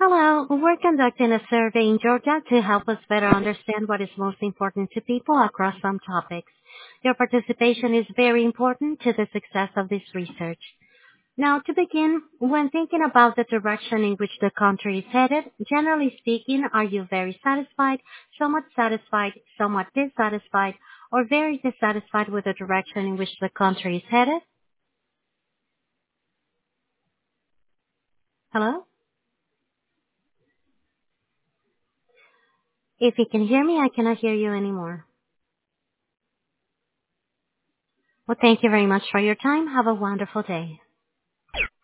Hello, we're conducting a survey in Georgia to help us better understand what is most important to people across some topics. Your participation is very important to the success of this research. Now, to begin, when thinking about the direction in which the country is headed, generally speaking, are you very somewhat dissatisfied, or very dissatisfied with the direction in which the country is headed? Hello? If you can hear me, I cannot hear you anymore. Well, thank you very much for your time. Have a wonderful day.